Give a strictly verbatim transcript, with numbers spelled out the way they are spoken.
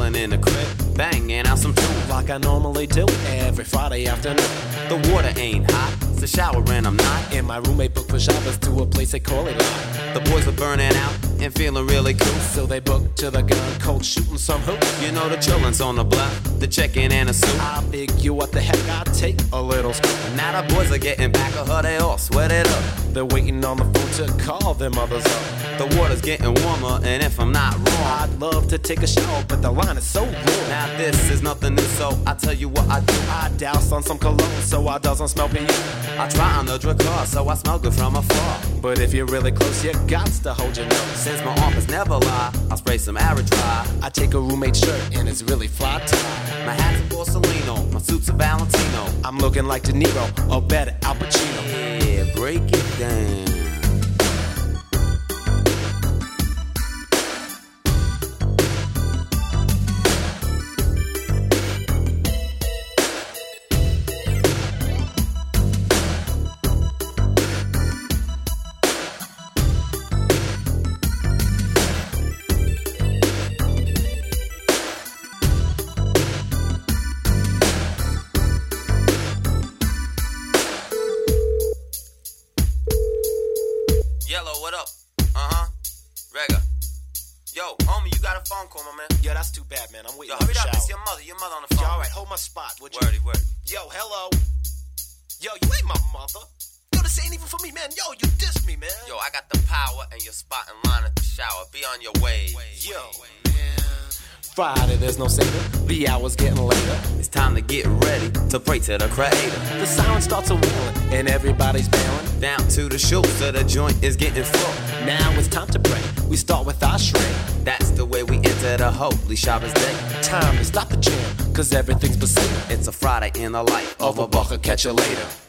chilling in the crib, banging out some tunes like I normally do every Friday afternoon. The water ain't hot, it's a shower and I'm not. And my roommate booked for Shabbos to a place they call it live. The boys are burning out and feeling really cool, so they booked to the gun, cold shooting some hoops. You know the chillins on the block, the chicken and a soup. I figure what the heck, I'd take a little scoop. Now the boys are getting back of her, they all sweat it up. They're waiting on the phone to call their mothers up. The water's getting warmer, and if I'm not wrong, I'd love to take a shower, but the line is so long. Now this is nothing new, so I tell you what I do. I douse on some cologne, so I doesn't smell P E. I try on the car, so I smell good from afar. But if you're really close, you got to hold your nose. Since my office never lie, I'll spray some Aerodry. I take a roommate's shirt, and it's really fly tie. My hat's a Borsalino, my suit's a Valentino. I'm looking like De Niro, or better, Al Pacino. Yeah, break it down. Yo, hurry up, it's your mother, your mother on the phone. Yo, alright, hold my spot, would you? Wordy, word. Yo, hello. Yo, you ain't my mother. Yo, this ain't even for me, man. Yo, you dissed me, man. Yo, I got the power and your spot in line at the shower. Be on your way. Yo, man. Friday, there's no saving. The hour's getting later. It's time to get ready to pray to the creator. The sound starts a wailing and everybody's bailing down to the shoe, so the joint is getting full. Now it's time to pray. We start with our shrink. That's the way we enter the holy Shabbos day. Time to stop the jam, cause everything's beside. It's a Friday in the life of a bucker. Catch you later.